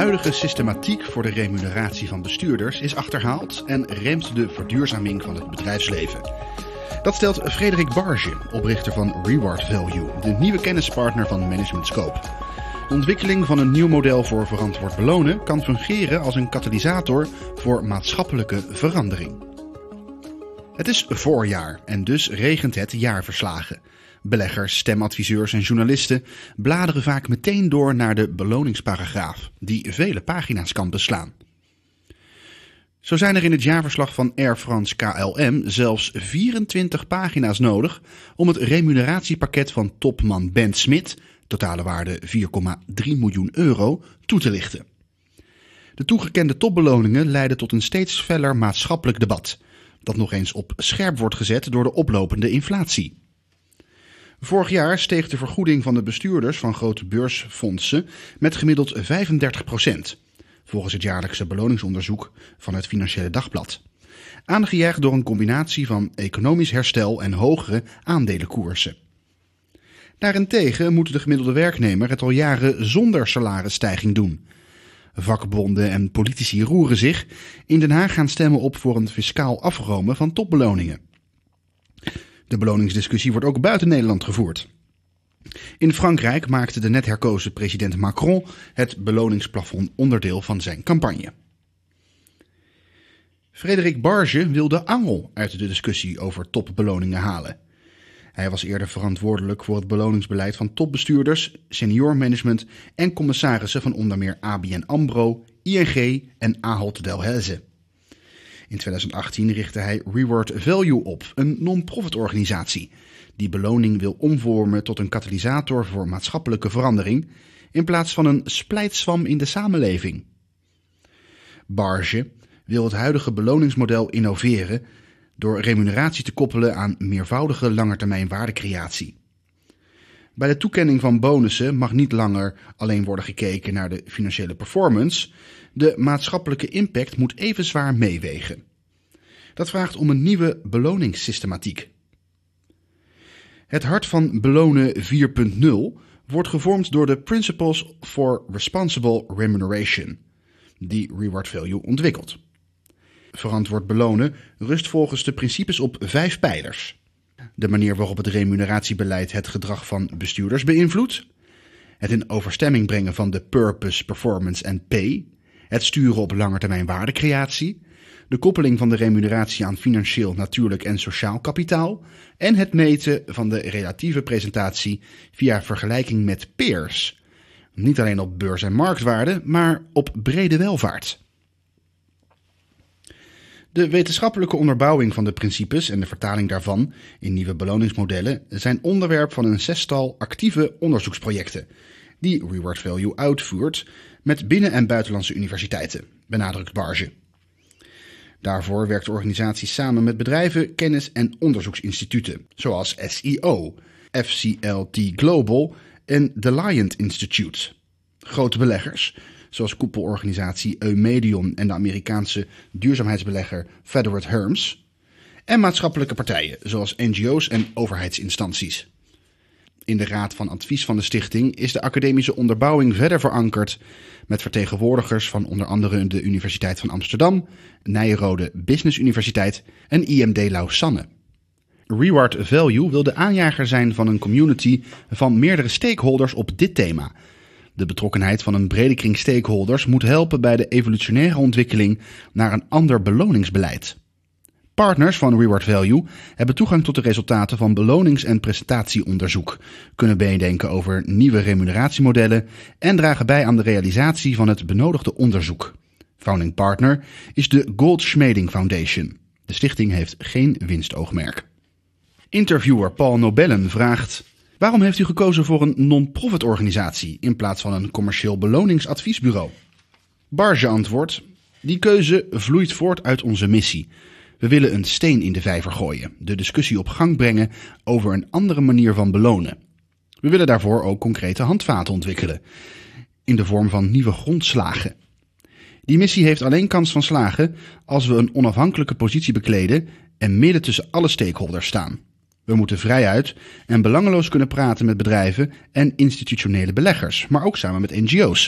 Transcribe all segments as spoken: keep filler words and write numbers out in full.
huidige systematiek voor de remuneratie van bestuurders is achterhaald en remt de verduurzaming van het bedrijfsleven. Dat stelt Frederik Barge, oprichter van Reward Value, de nieuwe kennispartner van Management Scope. De ontwikkeling van een nieuw model voor verantwoord belonen kan fungeren als een katalysator voor maatschappelijke verandering. Het is voorjaar en dus regent het jaarverslagen. Beleggers, stemadviseurs en journalisten bladeren vaak meteen door naar de beloningsparagraaf, die vele pagina's kan beslaan. Zo zijn er in het jaarverslag van Air France K L M zelfs vierentwintig pagina's nodig om het remuneratiepakket van topman Ben Smit, totale waarde vier komma drie miljoen euro, toe te lichten. De toegekende topbeloningen leiden tot een steeds feller maatschappelijk debat, dat nog eens op scherp wordt gezet door de oplopende inflatie. Vorig jaar steeg de vergoeding van de bestuurders van grote beursfondsen met gemiddeld vijfendertig procent, volgens het jaarlijkse beloningsonderzoek van het Financiële Dagblad. Aangejaagd door een combinatie van economisch herstel en hogere aandelenkoersen. Daarentegen moet de gemiddelde werknemer het al jaren zonder salarisstijging doen. Vakbonden en politici roeren zich. In Den Haag gaan stemmen op voor een fiscaal afromen van topbeloningen. De beloningsdiscussie wordt ook buiten Nederland gevoerd. In Frankrijk maakte de net herkozen president Macron het beloningsplafond onderdeel van zijn campagne. Frederik Barge wil de angel uit de discussie over topbeloningen halen. Hij was eerder verantwoordelijk voor het beloningsbeleid van topbestuurders, seniormanagement en commissarissen van onder meer A B N AMRO, I N G en Ahold Delhaize. In twintig achttien richtte hij Reward Value op, een non-profit organisatie, die beloning wil omvormen tot een katalysator voor maatschappelijke verandering, in plaats van een splijtswam in de samenleving. Barge wil het huidige beloningsmodel innoveren door remuneratie te koppelen aan meervoudige langetermijn waardecreatie. Bij de toekenning van bonussen mag niet langer alleen worden gekeken naar de financiële performance. De maatschappelijke impact moet even zwaar meewegen. Dat vraagt om een nieuwe beloningssystematiek. Het hart van belonen vier punt nul wordt gevormd door de Principles for Responsible Remuneration, die Reward Value ontwikkelt. Verantwoord belonen rust volgens de principes op vijf pijlers. De manier waarop het remuneratiebeleid het gedrag van bestuurders beïnvloedt, het in overstemming brengen van de purpose, performance en pay, het sturen op langetermijn waardecreatie, de koppeling van de remuneratie aan financieel, natuurlijk en sociaal kapitaal en het meten van de relatieve presentatie via vergelijking met peers. Niet alleen op beurs- en marktwaarde, maar op brede welvaart. De wetenschappelijke onderbouwing van de principes en de vertaling daarvan in nieuwe beloningsmodellen zijn onderwerp van een zestal actieve onderzoeksprojecten die Reward Value uitvoert met binnen- en buitenlandse universiteiten, benadrukt Barge. Daarvoor werkt de organisatie samen met bedrijven, kennis- en onderzoeksinstituten, zoals S I O, F C L T Global en The Lion Institute. Grote beleggers, zoals koepelorganisatie Eumedion en de Amerikaanse duurzaamheidsbelegger Federated Hermes, en maatschappelijke partijen, zoals N G O's en overheidsinstanties. In de raad van advies van de stichting is de academische onderbouwing verder verankerd met vertegenwoordigers van onder andere de Universiteit van Amsterdam, Nyenrode Business Universiteit en I M D Lausanne. Reward Value wil de aanjager zijn van een community van meerdere stakeholders op dit thema. De betrokkenheid van een brede kring stakeholders moet helpen bij de evolutionaire ontwikkeling naar een ander beloningsbeleid. Partners van Reward Value hebben toegang tot de resultaten van belonings- en presentatieonderzoek, kunnen meedenken over nieuwe remuneratiemodellen en dragen bij aan de realisatie van het benodigde onderzoek. Founding partner is de Goldschmeding Foundation. De stichting heeft geen winstoogmerk. Interviewer Paul Nobellen vraagt: waarom heeft u gekozen voor een non-profit organisatie in plaats van een commercieel beloningsadviesbureau? Barge antwoordt: die keuze vloeit voort uit onze missie. We willen een steen in de vijver gooien, de discussie op gang brengen over een andere manier van belonen. We willen daarvoor ook concrete handvaten ontwikkelen, in de vorm van nieuwe grondslagen. Die missie heeft alleen kans van slagen als we een onafhankelijke positie bekleden en midden tussen alle stakeholders staan. We moeten vrijuit en belangeloos kunnen praten met bedrijven en institutionele beleggers, maar ook samen met N G O's,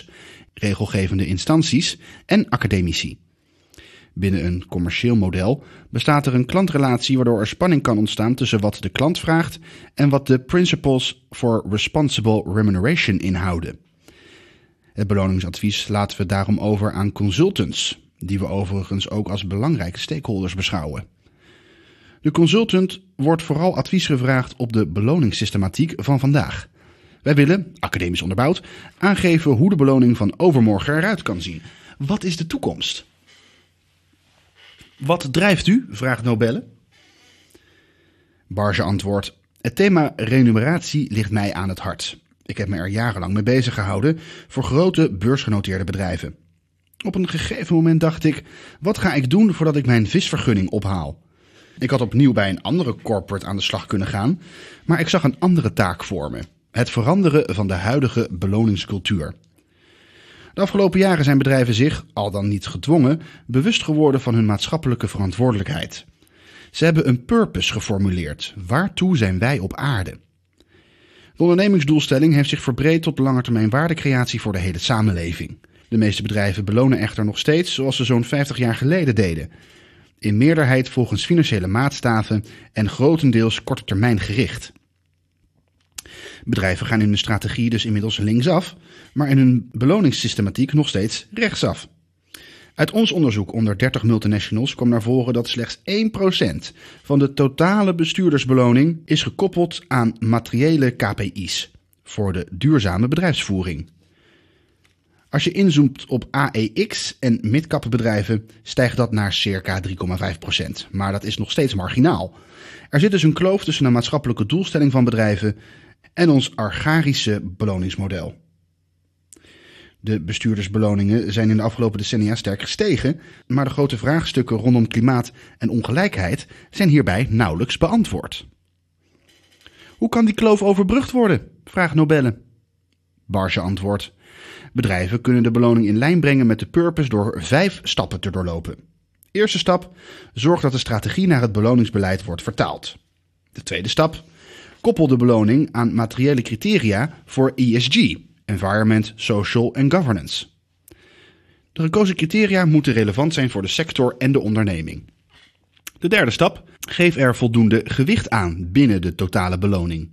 regelgevende instanties en academici. Binnen een commercieel model bestaat er een klantrelatie waardoor er spanning kan ontstaan tussen wat de klant vraagt en wat de Principles for Responsible Remuneration inhouden. Het beloningsadvies laten we daarom over aan consultants, die we overigens ook als belangrijke stakeholders beschouwen. De consultant wordt vooral advies gevraagd op de beloningssystematiek van vandaag. Wij willen, academisch onderbouwd, aangeven hoe de beloning van overmorgen eruit kan zien. Wat is de toekomst? Wat drijft u? Vraagt Nobelle. Barge antwoordt: het thema remuneratie ligt mij aan het hart. Ik heb me er jarenlang mee bezig gehouden voor grote beursgenoteerde bedrijven. Op een gegeven moment dacht ik, wat ga ik doen voordat ik mijn visvergunning ophaal? Ik had opnieuw bij een andere corporate aan de slag kunnen gaan, maar ik zag een andere taak voor me. Het veranderen van de huidige beloningscultuur. De afgelopen jaren zijn bedrijven zich, al dan niet gedwongen, bewust geworden van hun maatschappelijke verantwoordelijkheid. Ze hebben een purpose geformuleerd. Waartoe zijn wij op aarde? De ondernemingsdoelstelling heeft zich verbreed tot langetermijn waardecreatie voor de hele samenleving. De meeste bedrijven belonen echter nog steeds zoals ze zo'n vijftig jaar geleden deden. In meerderheid volgens financiële maatstaven en grotendeels korte termijn gericht. Bedrijven gaan in hun strategie dus inmiddels linksaf, maar in hun beloningssystematiek nog steeds rechtsaf. Uit ons onderzoek onder dertig multinationals kwam naar voren dat slechts één procent van de totale bestuurdersbeloning is gekoppeld aan materiële K P I's voor de duurzame bedrijfsvoering. Als je inzoomt op A E X en midcap bedrijven stijgt dat naar circa drie komma vijf procent, maar dat is nog steeds marginaal. Er zit dus een kloof tussen de maatschappelijke doelstelling van bedrijven en ons archaïsche beloningsmodel. De bestuurdersbeloningen zijn in de afgelopen decennia sterk gestegen, maar de grote vraagstukken rondom klimaat en ongelijkheid zijn hierbij nauwelijks beantwoord. Hoe kan die kloof overbrugd worden? Vraagt Nobelle. Barge antwoordt: bedrijven kunnen de beloning in lijn brengen met de purpose door vijf stappen te doorlopen. Eerste stap: zorg dat de strategie naar het beloningsbeleid wordt vertaald. De tweede stap: koppel de beloning aan materiële criteria voor E S G, Environment, Social en Governance. De gekozen criteria moeten relevant zijn voor de sector en de onderneming. De derde stap: geef er voldoende gewicht aan binnen de totale beloning.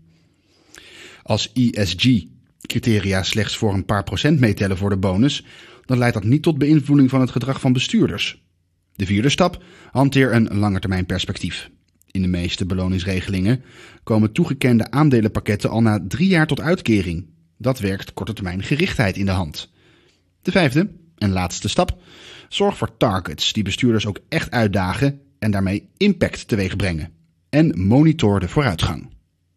Als E S G-criteria slechts voor een paar procent meetellen voor de bonus, dan leidt dat niet tot beïnvloeding van het gedrag van bestuurders. De vierde stap: hanteer een langetermijn perspectief. In de meeste beloningsregelingen komen toegekende aandelenpakketten al na drie jaar tot uitkering. Dat werkt korte termijn gerichtheid in de hand. De vijfde en laatste stap: zorg voor targets die bestuurders ook echt uitdagen en daarmee impact teweeg brengen. En monitor de vooruitgang.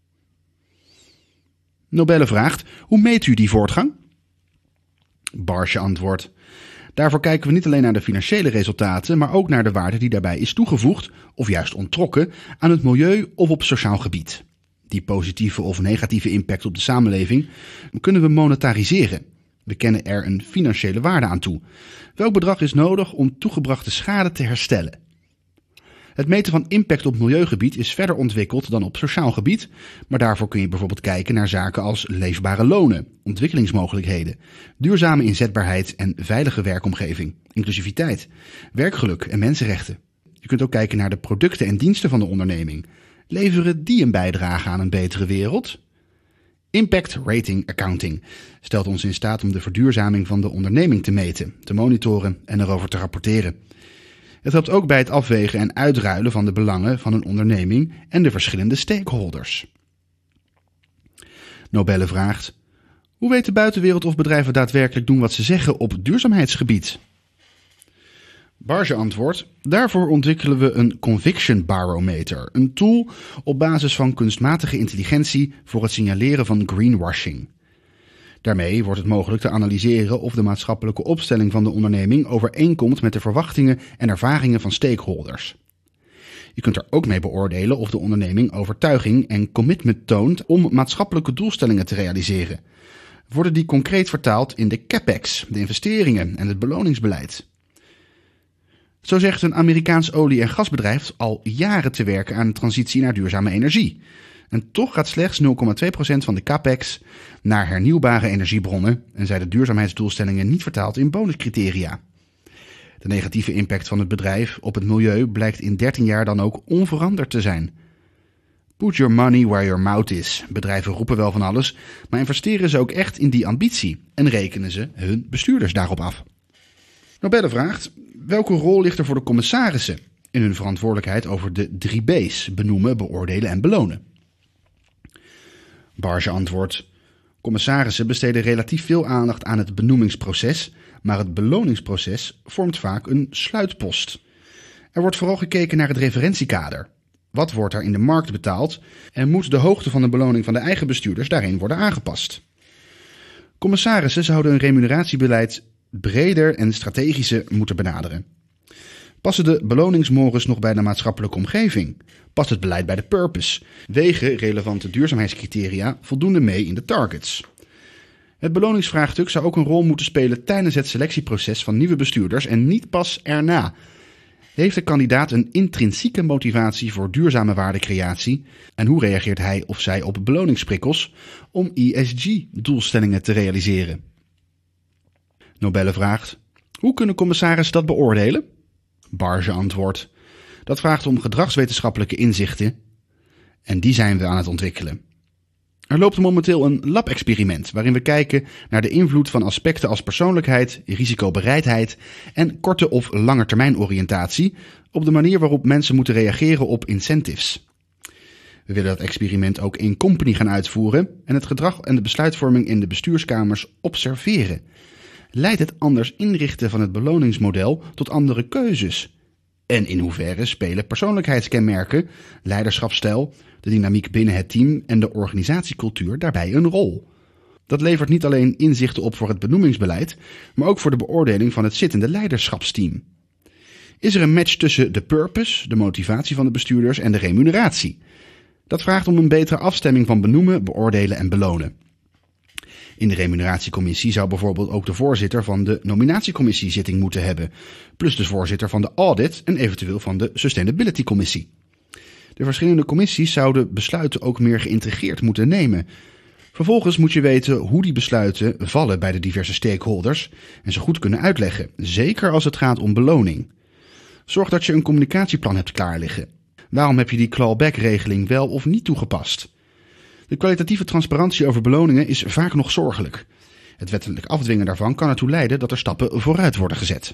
Nobelle vraagt: hoe meet u die voortgang? Barge antwoordt: daarvoor kijken we niet alleen naar de financiële resultaten, maar ook naar de waarde die daarbij is toegevoegd, of juist onttrokken, aan het milieu of op sociaal gebied. Die positieve of negatieve impact op de samenleving kunnen we monetariseren. We kennen er een financiële waarde aan toe. Welk bedrag is nodig om toegebrachte schade te herstellen? Het meten van impact op milieugebied is verder ontwikkeld dan op sociaal gebied, maar daarvoor kun je bijvoorbeeld kijken naar zaken als leefbare lonen, ontwikkelingsmogelijkheden, duurzame inzetbaarheid en veilige werkomgeving, inclusiviteit, werkgeluk en mensenrechten. Je kunt ook kijken naar de producten en diensten van de onderneming. Leveren die een bijdrage aan een betere wereld? Impact Rating Accounting stelt ons in staat om de verduurzaming van de onderneming te meten, te monitoren en erover te rapporteren. Het helpt ook bij het afwegen en uitruilen van de belangen van een onderneming en de verschillende stakeholders. Nobelle vraagt: hoe weet de buitenwereld of bedrijven daadwerkelijk doen wat ze zeggen op duurzaamheidsgebied? Barge antwoordt: daarvoor ontwikkelen we een Conviction Barometer, een tool op basis van kunstmatige intelligentie voor het signaleren van greenwashing. Daarmee wordt het mogelijk te analyseren of de maatschappelijke opstelling van de onderneming overeenkomt met de verwachtingen en ervaringen van stakeholders. Je kunt er ook mee beoordelen of de onderneming overtuiging en commitment toont om maatschappelijke doelstellingen te realiseren. Worden die concreet vertaald in de capex, de investeringen en het beloningsbeleid? Zo zegt een Amerikaans olie- en gasbedrijf al jaren te werken aan een transitie naar duurzame energie. En toch gaat slechts nul komma twee procent van de capex naar hernieuwbare energiebronnen en zijn de duurzaamheidsdoelstellingen niet vertaald in bonuscriteria. De negatieve impact van het bedrijf op het milieu blijkt in dertien jaar dan ook onveranderd te zijn. Put your money where your mouth is. Bedrijven roepen wel van alles, maar investeren ze ook echt in die ambitie en rekenen ze hun bestuurders daarop af. Nobelle vraagt, welke rol ligt er voor de commissarissen in hun verantwoordelijkheid over de drie B's, benoemen, beoordelen en belonen? Barge antwoordt, commissarissen besteden relatief veel aandacht aan het benoemingsproces, maar het beloningsproces vormt vaak een sluitpost. Er wordt vooral gekeken naar het referentiekader. Wat wordt er in de markt betaald en moet de hoogte van de beloning van de eigen bestuurders daarin worden aangepast? Commissarissen zouden een remuneratiebeleid breder en strategischer moeten benaderen. Passen de beloningsmores nog bij de maatschappelijke omgeving? Past het beleid bij de purpose? Wegen relevante duurzaamheidscriteria voldoende mee in de targets? Het beloningsvraagstuk zou ook een rol moeten spelen tijdens het selectieproces van nieuwe bestuurders en niet pas erna. Heeft de kandidaat een intrinsieke motivatie voor duurzame waardecreatie en hoe reageert hij of zij op beloningsprikkels om E S G-doelstellingen te realiseren? Nobelle vraagt, hoe kunnen commissarissen dat beoordelen? Barge antwoordt, dat vraagt om gedragswetenschappelijke inzichten en die zijn we aan het ontwikkelen. Er loopt momenteel een lab-experiment waarin we kijken naar de invloed van aspecten als persoonlijkheid, risicobereidheid en korte of langetermijnoriëntatie op de manier waarop mensen moeten reageren op incentives. We willen dat experiment ook in company gaan uitvoeren en het gedrag en de besluitvorming in de bestuurskamers observeren. Leidt het anders inrichten van het beloningsmodel tot andere keuzes? En in hoeverre spelen persoonlijkheidskenmerken, leiderschapsstijl, de dynamiek binnen het team en de organisatiecultuur daarbij een rol? Dat levert niet alleen inzichten op voor het benoemingsbeleid, maar ook voor de beoordeling van het zittende leiderschapsteam. Is er een match tussen de purpose, de motivatie van de bestuurders en de remuneratie? Dat vraagt om een betere afstemming van benoemen, beoordelen en belonen. In de remuneratiecommissie zou bijvoorbeeld ook de voorzitter van de nominatiecommissie zitting moeten hebben, plus de voorzitter van de audit en eventueel van de sustainability commissie. De verschillende commissies zouden besluiten ook meer geïntegreerd moeten nemen. Vervolgens moet je weten hoe die besluiten vallen bij de diverse stakeholders en ze goed kunnen uitleggen, zeker als het gaat om beloning. Zorg dat je een communicatieplan hebt klaar liggen. Waarom heb je die clawback-regeling wel of niet toegepast? De kwalitatieve transparantie over beloningen is vaak nog zorgelijk. Het wettelijk afdwingen daarvan kan ertoe leiden dat er stappen vooruit worden gezet.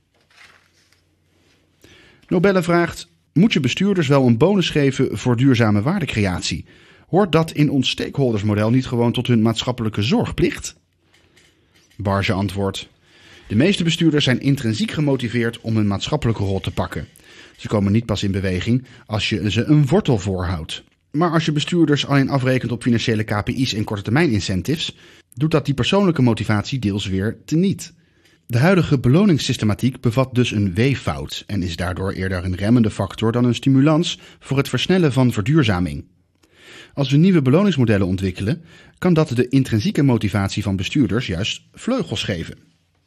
Nobelle vraagt, moet je bestuurders wel een bonus geven voor duurzame waardecreatie? Hoort dat in ons stakeholdersmodel niet gewoon tot hun maatschappelijke zorgplicht? Barge antwoordt, de meeste bestuurders zijn intrinsiek gemotiveerd om hun maatschappelijke rol te pakken. Ze komen niet pas in beweging als je ze een wortel voorhoudt. Maar als je bestuurders alleen afrekent op financiële K P I's en korte termijn incentives, doet dat die persoonlijke motivatie deels weer teniet. De huidige beloningssystematiek bevat dus een weeffout en is daardoor eerder een remmende factor dan een stimulans voor het versnellen van verduurzaming. Als we nieuwe beloningsmodellen ontwikkelen, kan dat de intrinsieke motivatie van bestuurders juist vleugels geven.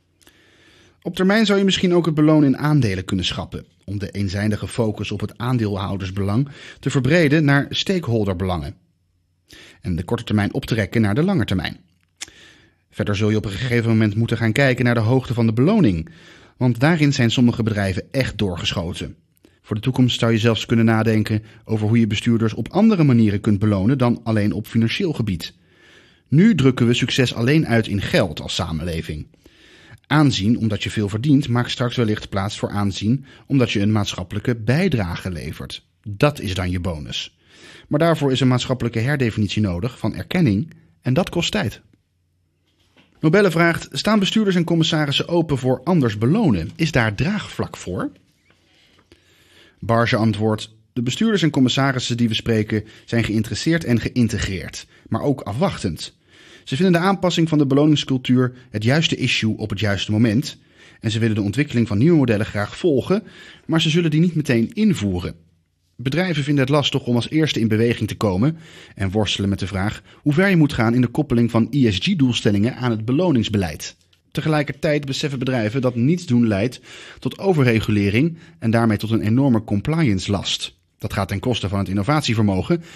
Op termijn zou je misschien ook het belonen in aandelen kunnen schrappen, om de eenzijdige focus op het aandeelhoudersbelang te verbreden naar stakeholderbelangen en de korte termijn op te rekken naar de lange termijn. Verder zul je op een gegeven moment moeten gaan kijken naar de hoogte van de beloning, want daarin zijn sommige bedrijven echt doorgeschoten. Voor de toekomst zou je zelfs kunnen nadenken over hoe je bestuurders op andere manieren kunt belonen dan alleen op financieel gebied. Nu drukken we succes alleen uit in geld als samenleving. Aanzien omdat je veel verdient maakt straks wellicht plaats voor aanzien omdat je een maatschappelijke bijdrage levert. Dat is dan je bonus. Maar daarvoor is een maatschappelijke herdefinitie nodig van erkenning en dat kost tijd. Nobelle vraagt, staan bestuurders en commissarissen open voor anders belonen? Is daar draagvlak voor? Barge antwoordt, de bestuurders en commissarissen die we spreken zijn geïnteresseerd en geïntegreerd, maar ook afwachtend. Ze vinden de aanpassing van de beloningscultuur het juiste issue op het juiste moment en ze willen de ontwikkeling van nieuwe modellen graag volgen, maar ze zullen die niet meteen invoeren. Bedrijven vinden het lastig om als eerste in beweging te komen en worstelen met de vraag hoe ver je moet gaan in de koppeling van E S G-doelstellingen aan het beloningsbeleid. Tegelijkertijd beseffen bedrijven dat niets doen leidt tot overregulering en daarmee tot een enorme compliance-last. Dat gaat ten koste van het innovatievermogen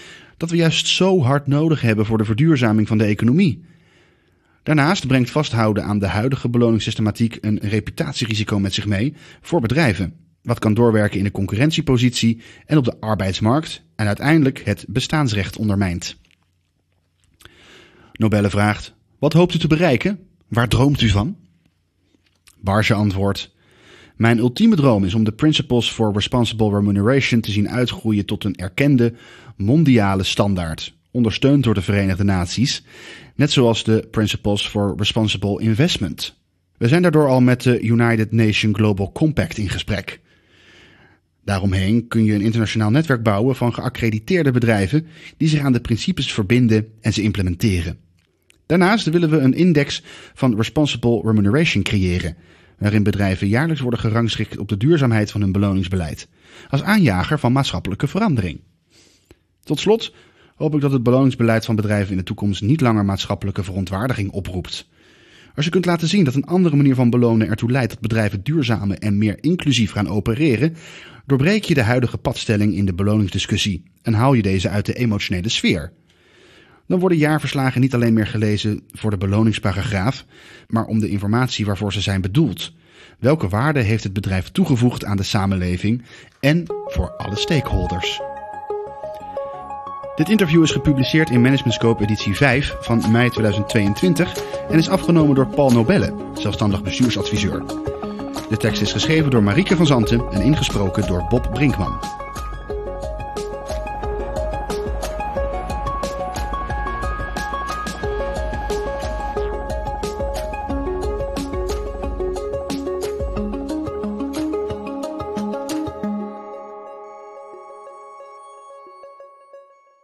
dat we juist zo hard nodig hebben voor de verduurzaming van de economie. Daarnaast brengt vasthouden aan de huidige beloningssystematiek een reputatierisico met zich mee voor bedrijven, wat kan doorwerken in de concurrentiepositie en op de arbeidsmarkt en uiteindelijk het bestaansrecht ondermijnt. Nobelle vraagt: wat hoopt u te bereiken? Waar droomt u van? Barge antwoordt: mijn ultieme droom is om de Principles for Responsible Remuneration te zien uitgroeien tot een erkende mondiale standaard, ondersteund door de Verenigde Naties, net zoals de Principles for Responsible Investment. We zijn daardoor al met de United Nations Global Compact in gesprek. Daaromheen kun je een internationaal netwerk bouwen van geaccrediteerde bedrijven die zich aan de principes verbinden en ze implementeren. Daarnaast willen we een index van Responsible Remuneration creëren, waarin bedrijven jaarlijks worden gerangschikt op de duurzaamheid van hun beloningsbeleid, als aanjager van maatschappelijke verandering. Tot slot hoop ik dat het beloningsbeleid van bedrijven in de toekomst niet langer maatschappelijke verontwaardiging oproept. Als je kunt laten zien dat een andere manier van belonen ertoe leidt dat bedrijven duurzamer en meer inclusief gaan opereren, doorbreek je de huidige padstelling in de beloningsdiscussie en haal je deze uit de emotionele sfeer. Dan worden jaarverslagen niet alleen meer gelezen voor de beloningsparagraaf, maar om de informatie waarvoor ze zijn bedoeld. Welke waarde heeft het bedrijf toegevoegd aan de samenleving en voor alle stakeholders? Dit interview is gepubliceerd in Management Scope editie vijf van mei tweeduizend tweeëntwintig en is afgenomen door Paul Nobelle, zelfstandig bestuursadviseur. De tekst is geschreven door Marieke van Zanten en ingesproken door Bob Brinkman.